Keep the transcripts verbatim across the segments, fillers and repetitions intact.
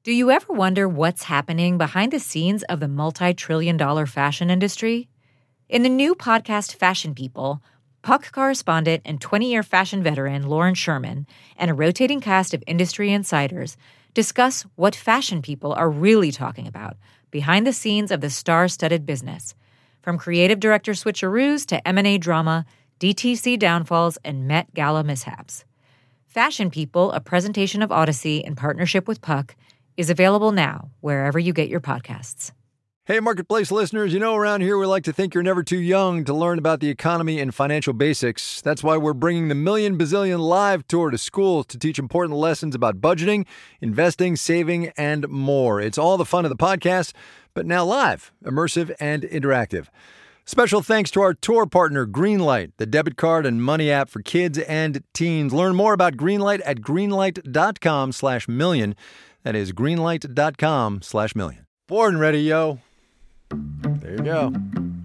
Do you ever wonder what's happening behind the scenes of the multi-trillion dollar fashion industry? In the new podcast Fashion People, Puck correspondent and twenty-year fashion veteran Lauren Sherman and a rotating cast of industry insiders discuss what fashion people are really talking about behind the scenes of the star-studded business, from creative director switcheroos to M and A drama, D T C downfalls, and Met Gala mishaps. Fashion People, a presentation of Odyssey in partnership with Puck, is available now wherever you get your podcasts. Hey, Marketplace listeners, you know around here we like to think you're never too young to learn about the economy and financial basics. That's why we're bringing the Million Bazillion Live Tour to schools to teach important lessons about budgeting, investing, saving, and more. It's all the fun of the podcast, but now live, immersive, and interactive. Special thanks to our tour partner, Greenlight, the debit card and money app for kids and teens. Learn more about Greenlight at greenlight.com slash million. That is greenlight.com slash million. Board and ready, yo. There you go.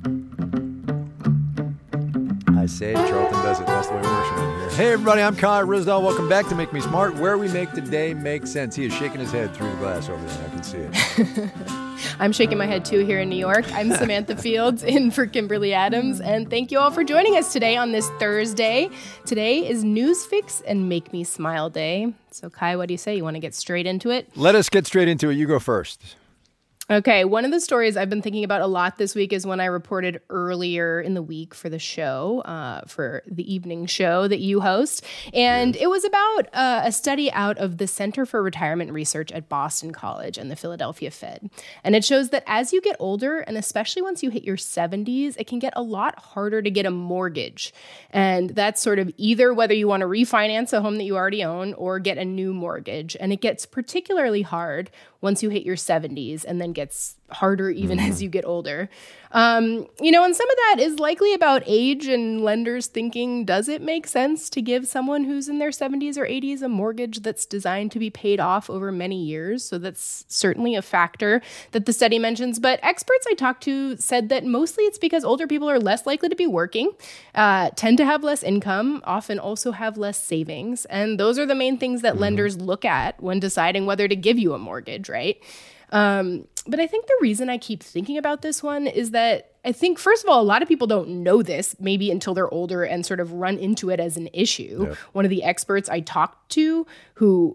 I say Charlton does it. That's the way we're showing here. Hey, everybody, I'm Kai Ryssdal. Welcome back to Make Me Smart, where we make the day make sense. He is shaking his head through the glass over there. I can see it. I'm shaking my head, too, here in New York. I'm Samantha Fields, in for Kimberly Adams, and thank you all for joining us today on this Thursday. Today is Newsfix and Make Me Smile Day. So, Kai, what do you say? You want to get straight into it? Let us get straight into it. You go first. Okay, one of the stories I've been thinking about a lot this week is one I reported earlier in the week for the show, uh, for the evening show that you host. And yes. It was about uh, a study out of the Center for Retirement Research at Boston College and the Philadelphia Fed. And it shows that as you get older, and especially once you hit your seventies, it can get a lot harder to get a mortgage. And that's sort of either whether you want to refinance a home that you already own or get a new mortgage. And it gets particularly hard once you hit your seventies, and then gets harder even mm-hmm. as you get older. Um, you know, and some of that is likely about age and lenders thinking, does it make sense to give someone who's in their seventies or eighties a mortgage that's designed to be paid off over many years? So that's certainly a factor that the study mentions. But experts I talked to said that mostly it's because older people are less likely to be working, uh, tend to have less income, often also have less savings. And those are the main things that mm-hmm. lenders look at when deciding whether to give you a mortgage, right? Um, but I think the reason I keep thinking about this one is that I think, first of all, a lot of people don't know this maybe until they're older and sort of run into it as an issue. Yep. One of the experts I talked to who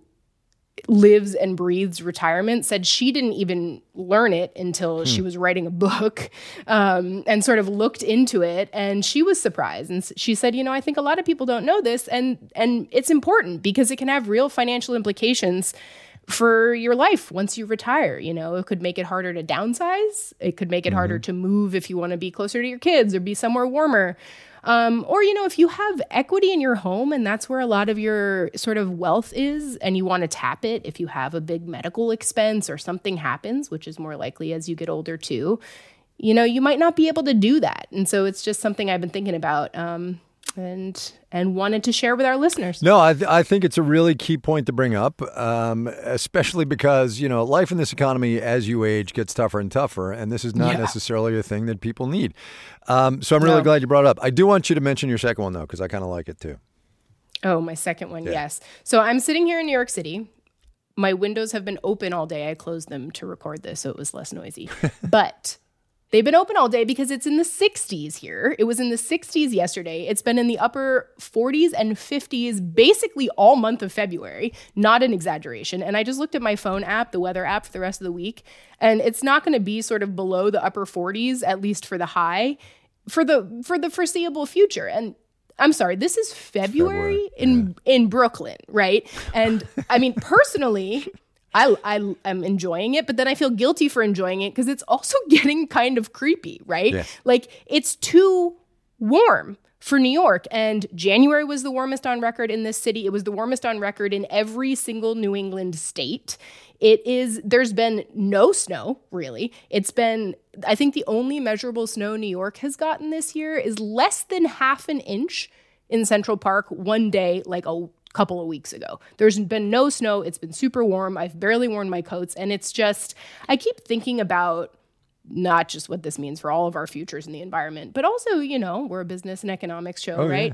lives and breathes retirement said she didn't even learn it until hmm. she was writing a book um, and sort of looked into it. And she was surprised. And she said, you know, I think a lot of people don't know this. And, and it's important because it can have real financial implications for your life once you retire. You know, it could make it harder to downsize. It could make it mm-hmm. harder to move if you want to be closer to your kids or be somewhere warmer. Um, or, you know, if you have equity in your home and that's where a lot of your sort of wealth is and you want to tap it, if you have a big medical expense or something happens, which is more likely as you get older too, you know, you might not be able to do that. And so it's just something I've been thinking about. Um, and and wanted to share with our listeners. No, I, th- I think it's a really key point to bring up, um, especially because, you know, life in this economy as you age gets tougher and tougher, and this is not yeah. necessarily a thing that people need. Um, so I'm really no. glad you brought it up. I do want you to mention your second one, though, because I kind of like it, too. Oh, my second one, yeah. yes. So I'm sitting here in New York City. My windows have been open all day. I closed them to record this, so it was less noisy. But they've been open all day because it's in the sixties here. It was in the sixties yesterday. It's been in the upper forties and fifties basically all month of February. Not an exaggeration. And I just looked at my phone app, the weather app, for the rest of the week, and it's not going to be sort of below the upper forties, at least for the high, for the for the foreseeable future. And I'm sorry, this is February, February. in yeah. in Brooklyn, right? And I mean, personally, I, I am enjoying it, but then I feel guilty for enjoying it because it's also getting kind of creepy, right? Yeah. Like, it's too warm for New York. And January was the warmest on record in this city. It was the warmest on record in every single New England state. It is, there's been no snow, really. It's been, I think the only measurable snow New York has gotten this year is less than half an inch in Central Park one day, like a couple of weeks ago. There's been no snow. It's been super warm. I've barely worn my coats. And it's just, I keep thinking about not just what this means for all of our futures in the environment, but also, you know, we're a business and economics show, oh, right? Yeah.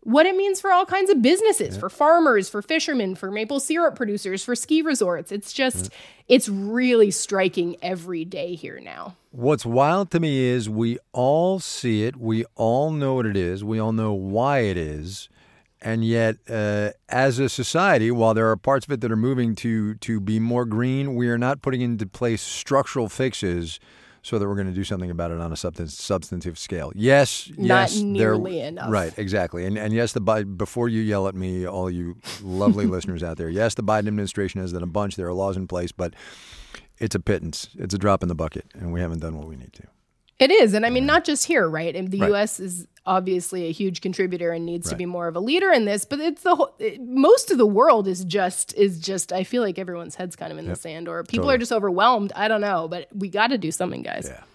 what it means for all kinds of businesses, yeah. for farmers, for fishermen, for maple syrup producers, for ski resorts. It's just, yeah. it's really striking every day here now. What's wild to me is we all see it. We all know what it is. We all know why it is. And yet, uh, as a society, while there are parts of it that are moving to to be more green, we are not putting into place structural fixes so that we're going to do something about it on a substance, substantive scale. Yes, not yes. nearly enough. Right, exactly. And and yes, the before you yell at me, all you lovely listeners out there, yes, the Biden administration has done a bunch. There are laws in place, but it's a pittance. It's a drop in the bucket, and we haven't done what we need to. It is. And I mean, not just here, right? And the right. U S is obviously a huge contributor and needs right. to be more of a leader in this, but it's the whole, it, most of the world is just, is just, I feel like everyone's head's kind of in yep. the sand, or people totally. are just overwhelmed. I don't know, but we got to do something, guys. Yeah.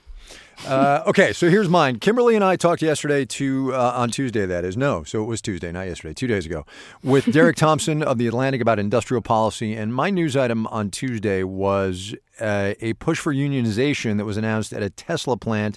Uh, okay, so here's mine. Kimberly and I talked yesterday to uh, on Tuesday, that is. No, so it was Tuesday, not yesterday, two days ago, with Derek Thompson of The Atlantic about industrial policy. And my news item on Tuesday was uh, a push for unionization that was announced at a Tesla plant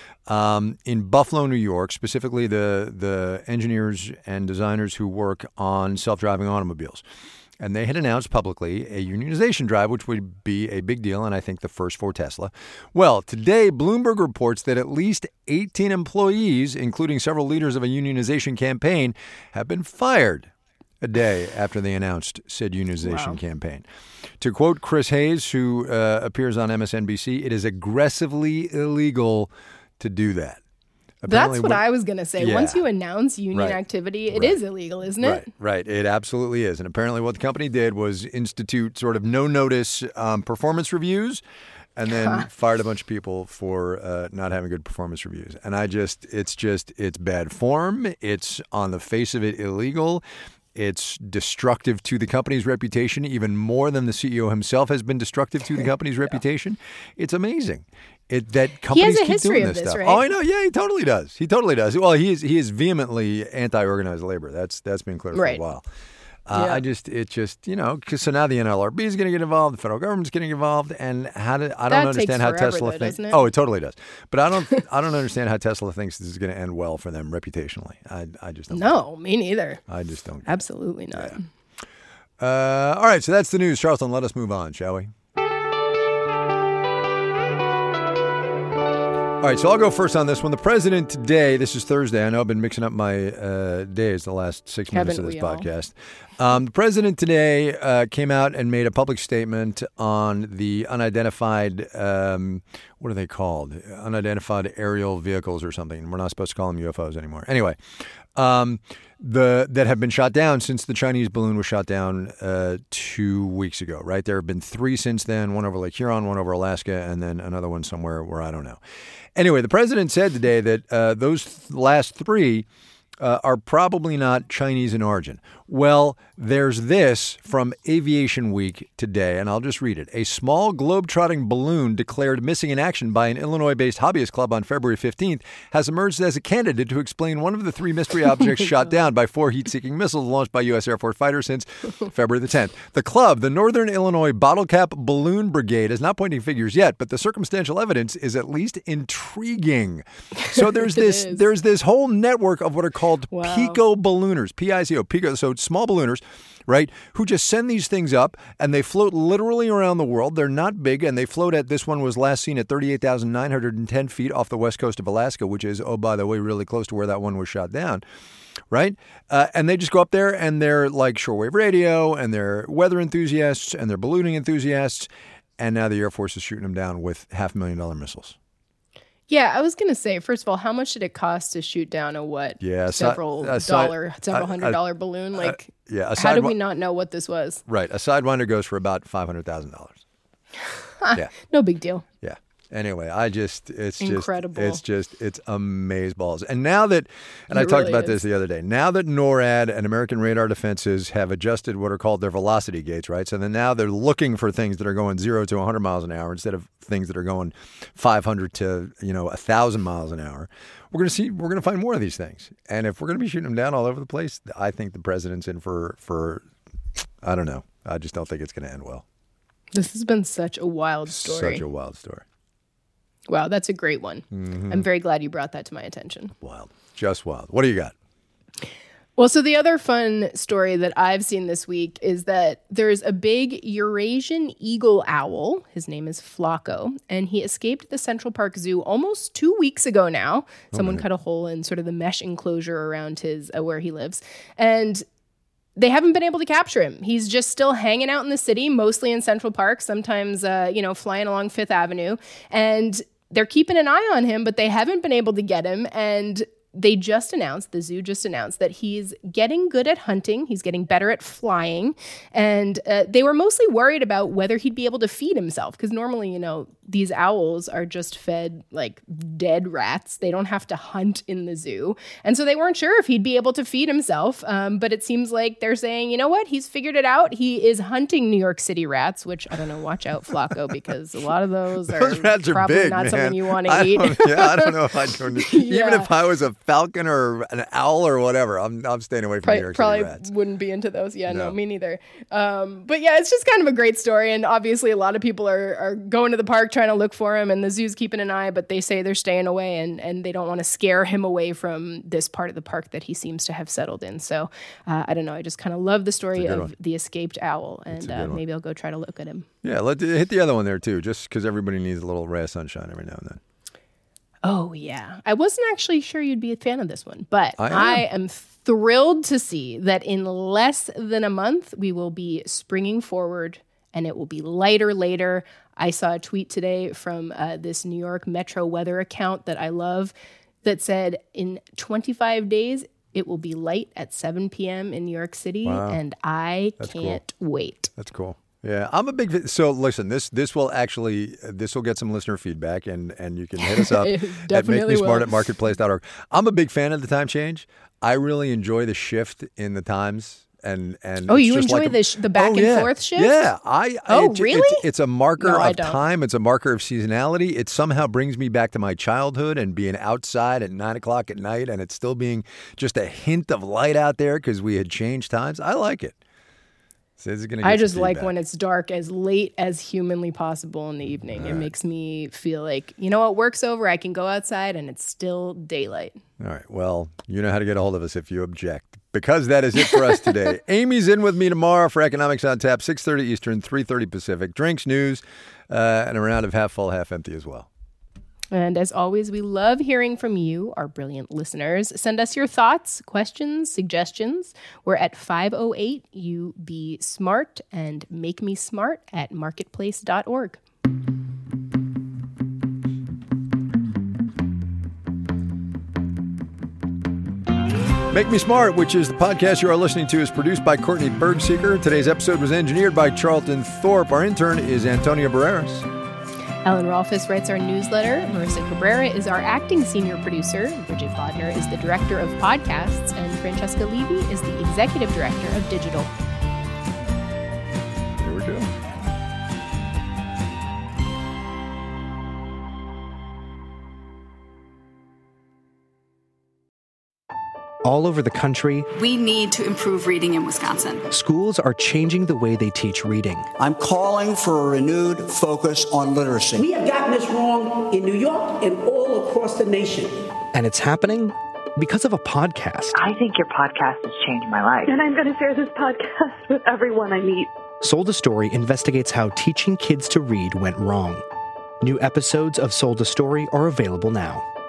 um, in Buffalo, New York, specifically the, the engineers and designers who work on self-driving automobiles. And they had announced publicly a unionization drive, which would be a big deal, and I think the first for Tesla. Well, today, Bloomberg reports that at least eighteen employees, including several leaders of a unionization campaign, have been fired a day after they announced said unionization wow. campaign. To quote Chris Hayes, who uh, appears on M S N B C, it is aggressively illegal to do that. Apparently, That's what I was going to say. Yeah. Once you announce union right. activity, it right. is illegal, isn't it? Right, right. It absolutely is. And apparently what the company did was institute sort of no-notice um, performance reviews and then fired a bunch of people for uh, not having good performance reviews. And I just, it's just, it's bad form. It's on the face of it illegal. It's destructive to the company's reputation, even more than the C E O himself has been destructive to the company's yeah. reputation. It's amazing. It, that companies keep doing this, this stuff. Right? Oh, I know. Yeah, he totally does. He totally does. Well, he is he is vehemently anti-organized labor. That's that's been clear for right. a while. Uh, yeah. I just it just you know because so now the N L R B is going to get involved, the federal government's getting involved, and how do I don't that understand how forever, Tesla though, thinks. It? Oh, it totally does. But I don't I don't understand how Tesla thinks this is going to end well for them reputationally. I I just don't. No, me neither. I just don't. Absolutely not. Yeah. Uh, all right, so that's the news, Charleston. Let us move on, shall we? All right, so I'll go first on this one. The president today, this is Thursday. I know I've been mixing up my uh, days the last six minutes Haven't of this we all? podcast. Um, the president today uh, came out and made a public statement on the unidentified, um, what are they called? Unidentified aerial vehicles or something. We're not supposed to call them U F Os anymore. Anyway, um, the that have been shot down since the Chinese balloon was shot down uh, two weeks ago, right? There have been three since then, one over Lake Huron, one over Alaska, and then another one somewhere where I don't know. Anyway, the president said today that uh, those th- last three uh, are probably not Chinese in origin. Well, there's this from Aviation Week today, and I'll just read it. A small globe-trotting balloon declared missing in action by an Illinois-based hobbyist club on February fifteenth has emerged as a candidate to explain one of the three mystery objects shot down by four heat-seeking missiles launched by U S Air Force fighters since February the tenth. The club, the Northern Illinois Bottle Cap Balloon Brigade, is not pointing figures yet, but the circumstantial evidence is at least intriguing. So there's this there's this whole network of what are called wow. Pico ballooners, P I C O, Pico, so small ballooners, right, who just send these things up and they float literally around the world. They're not big, and they float at, this one was last seen at thirty-eight thousand nine hundred ten feet off the west coast of Alaska, which is, oh, by the way, really close to where that one was shot down, right? Uh, and they just go up there and they're like shortwave radio and they're weather enthusiasts and they're ballooning enthusiasts. And now the Air Force is shooting them down with half a million dollar missiles. Yeah, I was going to say, first of all, how much did it cost to shoot down a what? Yeah, several a side, dollar, several hundred dollar balloon? Like, uh, yeah, a how did we not know what this was? Right, a Sidewinder goes for about five hundred thousand dollars. Yeah, no big deal. Yeah. Anyway, I just, it's incredible. just, it's just, it's amazeballs. And now that, and it I talked really about is. this the other day, now that NORAD and American radar defenses have adjusted what are called their velocity gates, right? So then now they're looking for things that are going zero to one hundred miles an hour instead of things that are going five hundred to, you know, one thousand miles an hour. We're going to see, we're going to find more of these things. And if we're going to be shooting them down all over the place, I think the president's in for, for, I don't know. I just don't think it's going to end well. This has been such a wild story. Such a wild story. Wow, that's a great one. Mm-hmm. I'm very glad you brought that to my attention. Wild. Just wild. What do you got? Well, so the other fun story that I've seen this week is that there's a big Eurasian eagle owl. His name is Flaco, and he escaped the Central Park Zoo almost two weeks ago now. Someone okay. cut a hole in sort of the mesh enclosure around his uh, where he lives. And they haven't been able to capture him. He's just still hanging out in the city, mostly in Central Park, sometimes, uh, you know, flying along Fifth Avenue. And they're keeping an eye on him, but they haven't been able to get him. And they just announced, the zoo just announced that he's getting good at hunting. He's getting better at flying. And uh, they were mostly worried about whether he'd be able to feed himself. Because normally, you know, these owls are just fed like dead rats. They don't have to hunt in the zoo. And so they weren't sure if he'd be able to feed himself. Um, but it seems like they're saying, you know what? He's figured it out. He is hunting New York City rats, which I don't know, watch out, Flaco, because a lot of those, those are rats are probably big, not man. something you want to eat. Yeah, I don't know if I'd go near. Yeah. Even if I was a falcon or an owl or whatever, I'm I'm staying away from probably, New York probably City rats. Wouldn't be into those. Yeah, no, No. me neither. Um, but yeah, it's just kind of a great story. And obviously a lot of people are, are going to the park trying to look for him, and the zoo's keeping an eye, but they say they're staying away, and, and they don't want to scare him away from this part of the park that he seems to have settled in. So uh, I don't know. I just kind of love the story of one. the escaped owl, and uh, maybe I'll go try to look at him. Yeah, let hit the other one there too, just because everybody needs a little ray of sunshine every now and then. Oh, yeah. I wasn't actually sure you'd be a fan of this one, but I am, I am thrilled to see that in less than a month, we will be springing forward, and it will be lighter later. I saw a tweet today from uh, this New York Metro weather account that I love that said in twenty-five days, it will be light at seven p.m. in New York City, wow. and I That's can't cool. wait. That's cool. Yeah, I'm a big fan. So listen, this this will actually, this will get some listener feedback, and, and you can hit us up at make me smart at marketplace dot org. I'm a big fan of the time change. I really enjoy the shift in the times. And, and oh, it's you just enjoy like a, the sh- the back oh, and yeah. forth shift? Yeah. I, oh, it, really? It's, it's a marker no, of time. It's a marker of seasonality. It somehow brings me back to my childhood and being outside at nine o'clock at night, and it's still being just a hint of light out there because we had changed times. I like it. So this is gonna get I just some like feedback. when it's dark as late as humanly possible in the evening. All it right. makes me feel like, you know what, work's over. I can go outside and it's still daylight. All right. Well, you know how to get a hold of us if you object. Because that is it for us today. Amy's in with me tomorrow for Economics on Tap, six thirty Eastern, three thirty Pacific. Drinks, news, uh, and a round of half full, half empty as well. And as always, we love hearing from you, our brilliant listeners. Send us your thoughts, questions, suggestions. We're at five oh eight U B SMART and make me smart at marketplace dot org. Make Me Smart, which is the podcast you are listening to, is produced by Courtney Bergseeker. Today's episode was engineered by Charlton Thorpe. Our intern is Antonia Barreras. Ellen Rolfes writes our newsletter. Marissa Cabrera is our acting senior producer. Bridget Bodner is the director of podcasts. And Francesca Levy is the executive director of digital. Here we go. All over the country, we need to improve reading in Wisconsin. Schools are changing the way they teach reading. I'm calling for a renewed focus on literacy. We have gotten this wrong in New York and all across the nation. And it's happening because of a podcast. I think your podcast has changed my life. And I'm going to share this podcast with everyone I meet. Sold a Story investigates how teaching kids to read went wrong. New episodes of Sold a Story are available now.